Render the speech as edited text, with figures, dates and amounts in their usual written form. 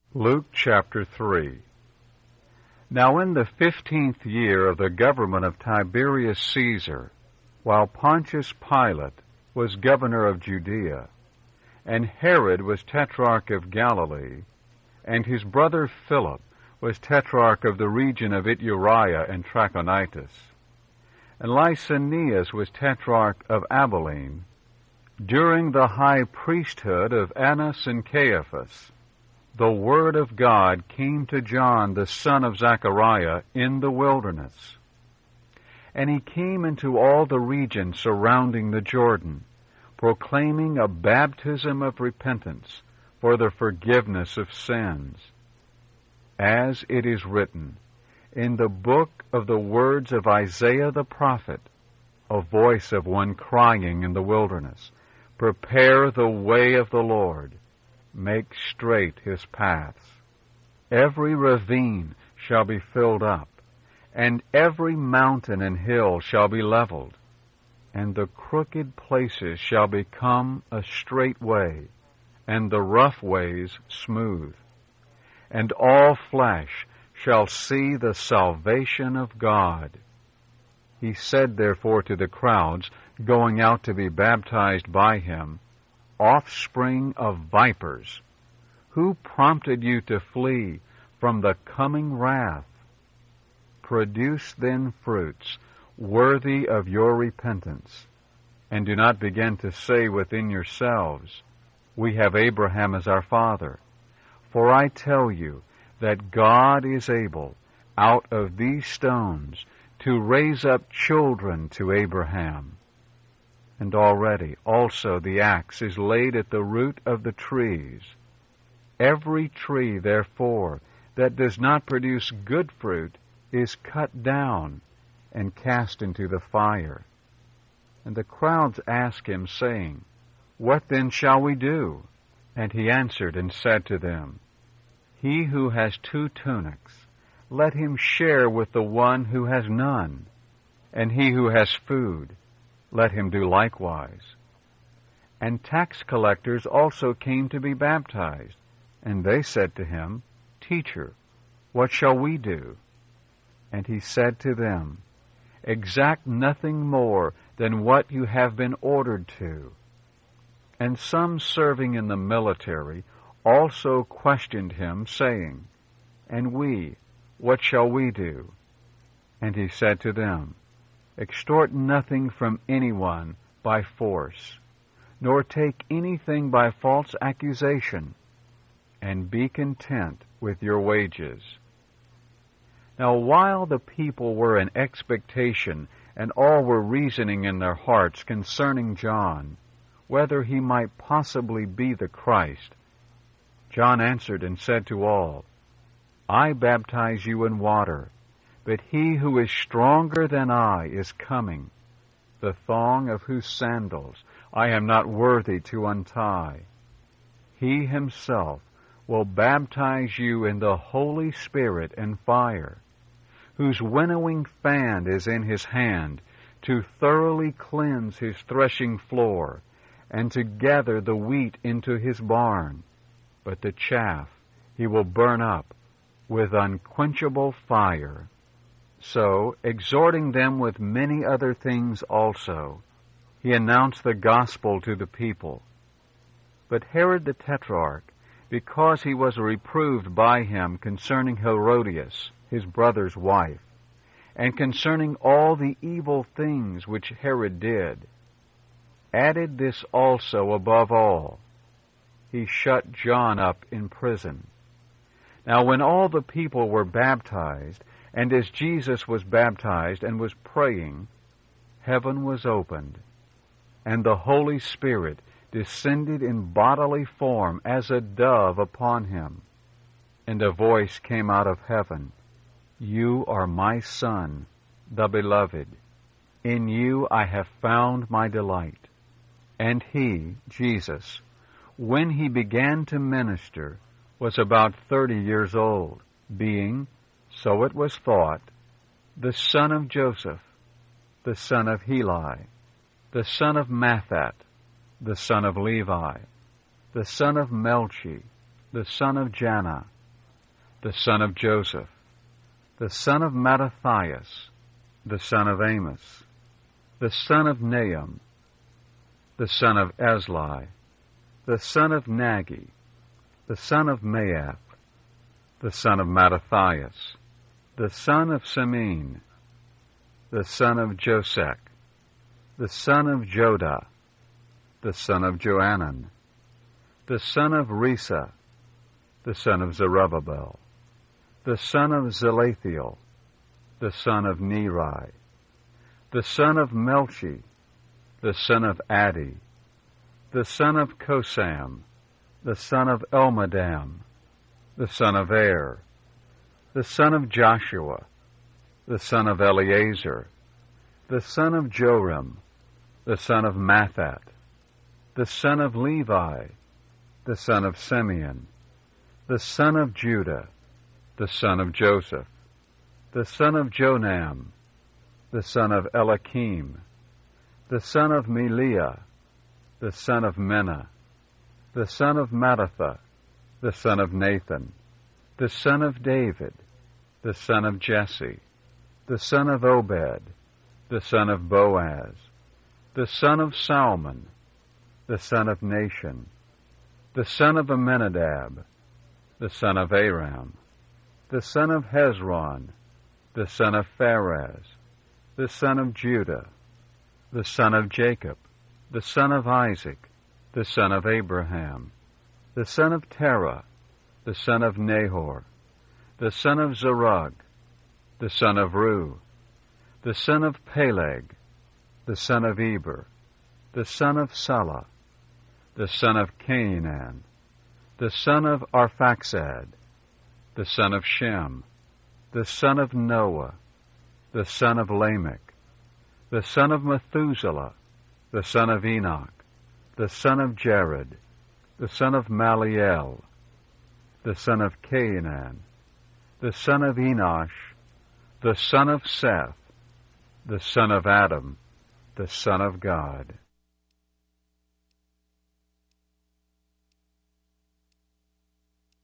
Luke chapter 3. Now in the 15th year of the government of Tiberius Caesar, while Pontius Pilate was governor of Judea, and Herod was tetrarch of Galilee, and his brother Philip was tetrarch of the region of Iturea and Trachonitis, and Lysanias was tetrarch of Abilene, during the high priesthood of Annas and Caiaphas, the word of God came to John the son of Zechariah in the wilderness. And he came into all the region surrounding the Jordan, proclaiming a baptism of repentance for the forgiveness of sins. As it is written in the book of the words of Isaiah the prophet, a voice of one crying in the wilderness, "Prepare the way of the Lord, make straight his paths. Every ravine shall be filled up, and every mountain and hill shall be leveled, and the crooked places shall become a straight way, and the rough ways smooth. And all flesh shall see the salvation of God." He said therefore to the crowds going out to be baptized by him, "Offspring of vipers, who prompted you to flee from the coming wrath? Produce then fruits worthy of your repentance, and do not begin to say within yourselves, 'We have Abraham as our father.' For I tell you that God is able out of these stones to raise up children to Abraham. And already also the axe is laid at the root of the trees. Every tree, therefore, that does not produce good fruit is cut down and cast into the fire." And the crowds asked him, saying, "What then shall we do?" And he answered and said to them, "He who has 2 tunics, let him share with the one who has none, and he who has food, let him do likewise." And tax collectors also came to be baptized, and they said to him, "Teacher, what shall we do?" And he said to them, "Exact nothing more than what you have been ordered to." And some serving in the military also questioned him, saying, "And we, what shall we do?" And he said to them, "Extort nothing from anyone by force, nor take anything by false accusation, and be content with your wages." Now while the people were in expectation, and all were reasoning in their hearts concerning John, whether he might possibly be the Christ, John answered and said to all, "I baptize you in water, but he who is stronger than I is coming, the thong of whose sandals I am not worthy to untie. He himself will baptize you in the Holy Spirit and fire, whose winnowing fan is in his hand, to thoroughly cleanse his threshing floor, and to gather the wheat into his barn, but the chaff he will burn up with unquenchable fire." So, exhorting them with many other things also, he announced the gospel to the people. But Herod the Tetrarch, because he was reproved by him concerning Herodias, his brother's wife, and concerning all the evil things which Herod did, added this also above all: he shut John up in prison. Now when all the people were baptized, and as Jesus was baptized and was praying, heaven was opened, and the Holy Spirit descended in bodily form as a dove upon him. And a voice came out of heaven, "You are my Son, the Beloved. In you I have found my delight." And he, Jesus, when he began to minister, was about 30 years old, being, so it was thought, the son of Joseph, the son of Heli, the son of Mathat, the son of Levi, the son of Melchi, the son of Janna, the son of Joseph, the son of Mattathias, the son of Amos, the son of Nahum, the son of Esli, the son of Nagi, the son of Maath, the son of Mattathias, the son of Semin, the son of Josek, the son of Jodah, the son of Johanan, the son of Risa, the son of Zerubbabel, the son of Zelathiel, the son of Neri, the son of Melchi, the son of Addi, the son of Kosam, the son of Elmadam, the son of Er, the son of Joshua, the son of Eleazar, the son of Joram, the son of Mathat, the son of Levi, the son of Simeon, the son of Judah, the son of Joseph, the son of Jonam, the son of Eliakim, the son of Meliah, the son of Menah, the son of Mattatha, the son of Nathan, the son of David, the son of Jesse, the son of Obed, the son of Boaz, the son of Salmon, the son of Nashon, the son of Amminadab, the son of Aram, the son of Hezron, the son of Phares, the son of Judah, the son of Jacob, the son of Isaac, the son of Abraham, the son of Terah, the son of Nahor, the son of Zerug, the son of Ru, the son of Peleg, the son of Eber, the son of Salah, the son of Cainan, the son of Arphaxad, the son of Shem, the son of Noah, the son of Lamech, the son of Methuselah, the son of Enoch, the son of Jared, the son of Maliel, the son of Cainan, the son of Enosh, the son of Seth, the son of Adam, the Son of God.